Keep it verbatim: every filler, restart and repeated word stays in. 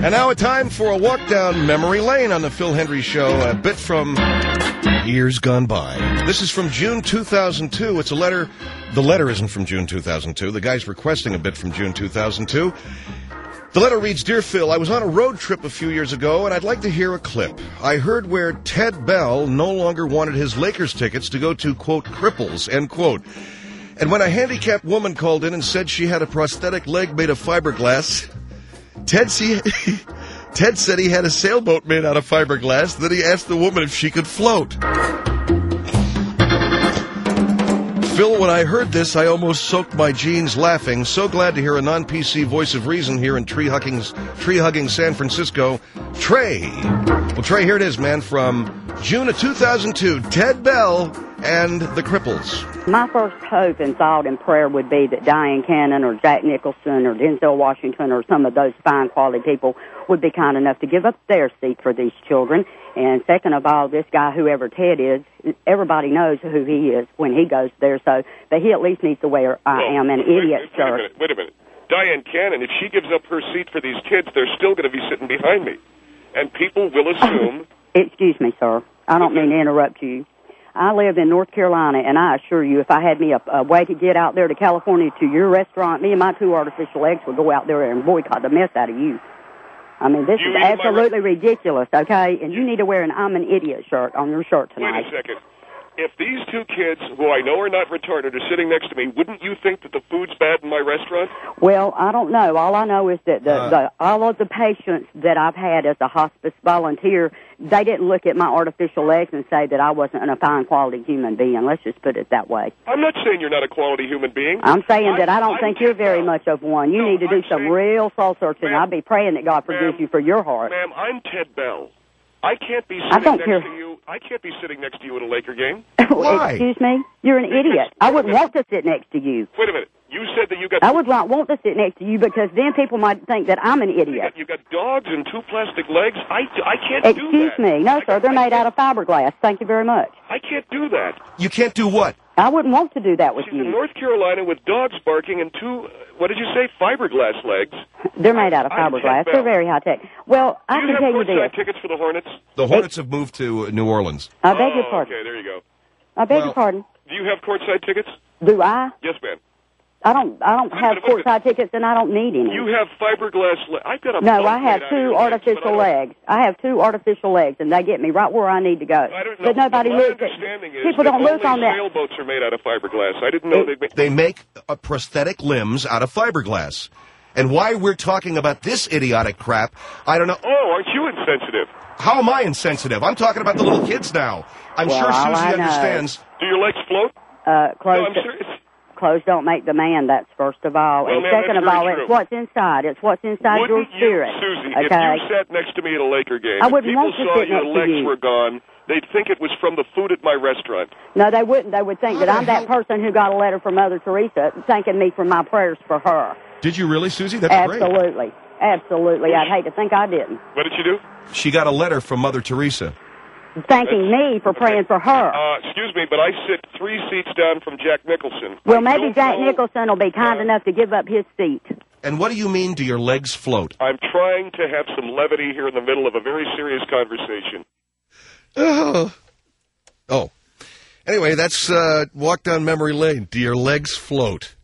And now a time for a walk down memory lane on the Phil Hendry Show, a bit from years gone by. This is from June two thousand two. It's a letter. The letter isn't from June two thousand two. The guy's requesting a bit from June two thousand two. The letter reads, Dear Phil, I was on a road trip a few years ago, and I'd like to hear a clip. I heard where Ted Bell no longer wanted his Lakers tickets to go to, quote, cripples, end quote. And when a handicapped woman called in and said she had a prosthetic leg made of fiberglass, Ted, see, Ted said he had a sailboat made out of fiberglass. Then he asked the woman if she could float. Phil, when I heard this, I almost soaked my jeans laughing. So glad to hear a non-P C voice of reason here in tree-hugging, tree-hugging San Francisco. Trey. Well, Trey, here it is, man, from June of two thousand two. Ted Bell and the Cripples. My first hope and thought and prayer would be that Diane Cannon or Jack Nicholson or Denzel Washington or some of those fine quality people would be kind enough to give up their seat for these children. And second of all, this guy, whoever Ted is, everybody knows who he is when he goes there, so but he at least needs to wear I well, am an wait, idiot wait, shirt. Wait a minute, wait a minute. Diane Cannon, if she gives up her seat for these kids, they're still going to be sitting behind me. And people will assume... Excuse me, sir. I don't mean to interrupt you. I live in North Carolina, and I assure you, if I had me a, a way to get out there to California to your restaurant, me and my two artificial legs would go out there and boycott the mess out of you. I mean, this you is absolutely ridiculous, okay? And you need to wear an I'm an idiot shirt on your shirt tonight. Wait a second. If these two kids, who I know are not retarded, are sitting next to me, wouldn't you think that the food's bad in my restaurant? Well, I don't know. All I know is that the, uh, the all of the patients that I've had as a hospice volunteer, they didn't look at my artificial legs and say that I wasn't a fine quality human being. Let's just put it that way. I'm not saying you're not a quality human being. I'm saying I, that I don't I'm think you're very much of one. You no, need to do I'm some saying, real soul searching. I'll be praying that God forgives you for your heart. Ma'am, I'm Ted Bell. I can't be I sitting don't next care. to you. I can't be sitting next to you at a Laker game. Why? Excuse me? You're an idiot. I wouldn't want to sit next to you. Wait a minute. You said that you got... I would not want to sit next to you because then people might think that I'm an You idiot. got, you got dogs and two plastic legs? I, I can't do Excuse that. me. No, sir. They're made out of fiberglass. Thank you very much. I can't do that. You can't do what? I wouldn't want to do that with She's you. in North Carolina with dogs barking and two, what did you say, fiberglass legs. They're made out of I'm fiberglass. Ted They're Bell. very high tech. Well, I Do you can have tell you courtside this. tickets for the Hornets? The Hornets have moved to New Orleans. I beg your Oh, pardon. okay, there you go. I beg Well- your pardon. Do you have courtside tickets? Do I? Yes, ma'am. I don't. I don't Wait a have minute, wait a minute. courtside tickets, and I don't need any. You have fiberglass legs. I've got a No, bunk I have made out of two your legs, but I artificial don't- legs. I have two artificial legs, and they get me right where I need to go. I don't know. But nobody My looks at. understanding is People that don't look only on that. sailboats are made out of fiberglass. I didn't know It- they made... They make uh, prosthetic limbs out of fiberglass. And why we're talking about this idiotic crap, I don't know. Oh, aren't you insensitive? How am I insensitive? I'm talking about the little kids now. I'm Well, sure all Susie I know- understands. Do your legs float? Uh, No, clothes. I'm serious. Clothes don't make the man. That's first of all, Well, and ma'am, second that's of very all, true. it's what's inside. It's what's inside your Wouldn't you, spirit. Susie, okay. if you sat next to me at a Laker game, I if wouldn't people want to saw sit your next to legs you. were gone, they'd think it was from the food at my restaurant. No, they wouldn't. They would think How that the I'm that hell- person who got a letter from Mother Teresa thanking me for my prayers for her. Did you really, Susie? That's great. Absolutely. Absolutely. I'd hate to think I didn't. What did you do? She got a letter from Mother Teresa. Thanking me for praying for her. Uh, excuse me, but I sit three seats down from Jack Nicholson. Well, I maybe don't Jack know- Nicholson will be kind Uh, enough to give up his seat. And what do you mean, do your legs float? I'm trying to have some levity here in the middle of a very serious conversation. Oh. Oh. Anyway, that's uh, Walk Down Memory Lane. Do your legs float?